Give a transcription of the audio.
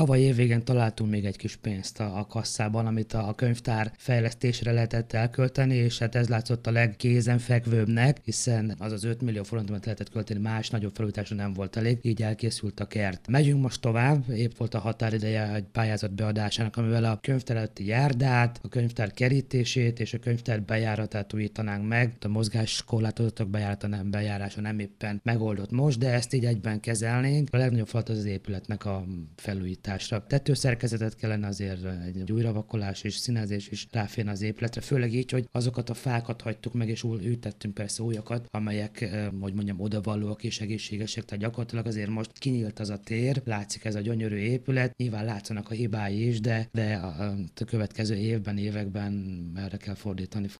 Tavaly évvégén találtunk még egy kis pénzt a kasszában, amit a könyvtár fejlesztésre lehetett elkölteni, és hát ez látszott a legkézenfekvőbbnek, hiszen az az 5 millió forint, amit lehetett költeni, más nagyobb felújításra nem volt elég, így elkészült a kert. Megyünk most tovább, épp volt a határideje egy pályázat beadásának, amivel a könyvtár előtti járdát, a könyvtár kerítését és a könyvtár bejáratát újítanánk meg. A mozgáskorlátozottak bejárása nem éppen megoldott most, de ezt így egyben kezelnénk. A legnagyobb feladat az épületnek a felújításra. Tetőszerkezetet kellene azért egy újravakolás és színezés is ráférni az épületre, főleg így, hogy azokat a fákat hagytuk meg, és ültettünk persze újakat, amelyek, hogy mondjam, odavallóak és egészségesek, tehát gyakorlatilag azért most kinyílt az a tér, látszik ez a gyönyörű épület, nyilván látszanak a hibái is, de a következő években erre kell fordítani